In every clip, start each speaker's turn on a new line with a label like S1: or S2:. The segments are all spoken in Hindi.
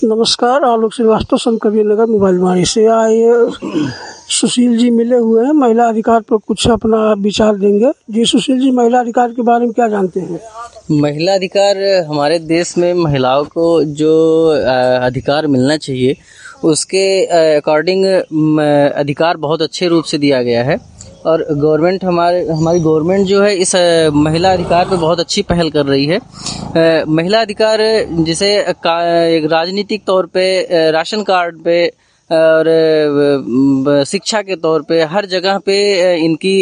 S1: नमस्कार, आलोक श्रीवास्तव, संत कबीर नगर मोबाइल वाणी से आए। सुशील जी मिले हुए हैं, महिला अधिकार पर कुछ अपना विचार देंगे। जी सुशील जी, महिला अधिकार के बारे में क्या जानते हैं?
S2: महिला अधिकार हमारे देश में महिलाओं को जो अधिकार मिलना चाहिए उसके अकॉर्डिंग अधिकार बहुत अच्छे रूप से दिया गया है और गवर्नमेंट हमारी गवर्नमेंट जो है इस महिला अधिकार पे बहुत अच्छी पहल कर रही है। महिला अधिकार जैसे एक राजनीतिक तौर पे, राशन कार्ड पे और शिक्षा के तौर पे हर जगह पे इनकी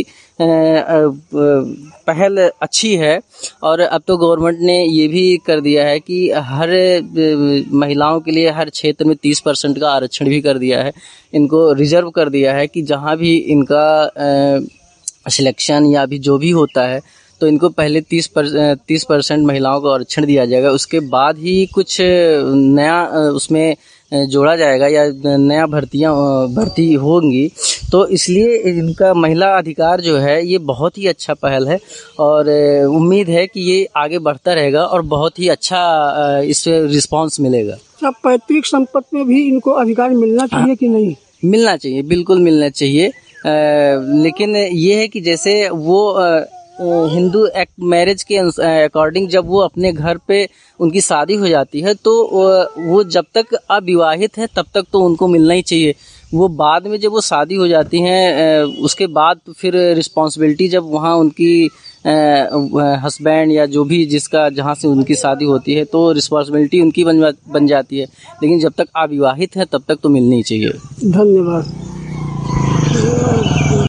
S2: पहल अच्छी है। और अब तो गवर्नमेंट ने ये भी कर दिया है कि हर महिलाओं के लिए हर क्षेत्र में 30% का आरक्षण भी कर दिया है। इनको रिजर्व कर दिया है कि जहाँ भी इनका सिलेक्शन या भी जो भी होता है तो इनको पहले 30% महिलाओं को आरक्षण दिया जाएगा। उसके बाद ही कुछ नया उसमें जोड़ा जाएगा या नया भर्ती होंगी। तो इसलिए इनका महिला अधिकार जो है ये बहुत ही अच्छा पहल है और उम्मीद है कि ये आगे बढ़ता रहेगा और बहुत ही अच्छा इससे रिस्पांस मिलेगा।
S1: क्या पैतृक संपत्ति में भी इनको अधिकार मिलना चाहिए कि नहीं?
S2: मिलना चाहिए, बिल्कुल मिलना चाहिए। लेकिन ये है कि जैसे वो हिंदू एक्ट मैरिज के अकॉर्डिंग जब वो अपने घर पे उनकी शादी हो जाती है तो वो जब तक अविवाहित है तब तक तो उनको मिलना ही चाहिए। वो बाद में जब वो शादी हो जाती हैं उसके बाद फिर रिस्पॉन्सिबिलिटी जब वहाँ उनकी हस्बैंड या जो भी जिसका जहाँ से उनकी शादी होती है तो रिस्पॉन्सिबिलिटी उनकी बन जाती है। लेकिन जब तक अविवाहित है तब तक तो मिलनी ही चाहिए।
S1: धन्यवाद।